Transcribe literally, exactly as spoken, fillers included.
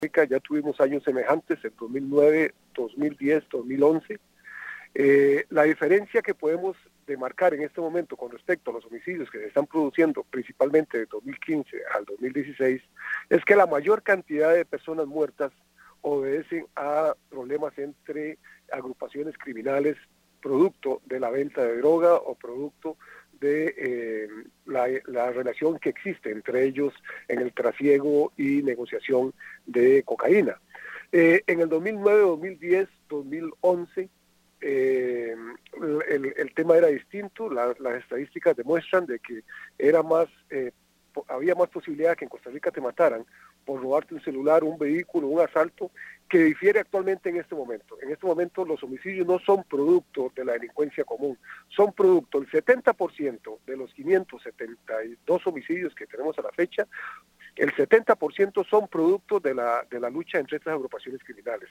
Rica ya tuvimos años semejantes en dos mil nueve, dos mil diez, dos mil once. Eh, la diferencia que podemos demarcar en este momento con respecto a los homicidios que se están produciendo principalmente de dos mil quince al dos mil dieciséis es que la mayor cantidad de personas muertas obedecen a problemas entre agrupaciones criminales producto de la venta de droga o producto de eh, la, la relación que existe entre ellos en el trasiego y negociación de cocaína. Eh, en el dos mil nueve, dos mil diez, dos mil once, eh, el, el tema era distinto, la, las estadísticas demuestran de que era más, eh, había más posibilidad que en Costa Rica te mataran por robarte un celular, un vehículo, un asalto, que difiere actualmente en este momento. En este momento los homicidios no son producto de la delincuencia común, son producto, el setenta por ciento de los quinientos setenta y dos homicidios que tenemos a la fecha, el setenta por ciento son producto de la, de la lucha entre estas agrupaciones criminales.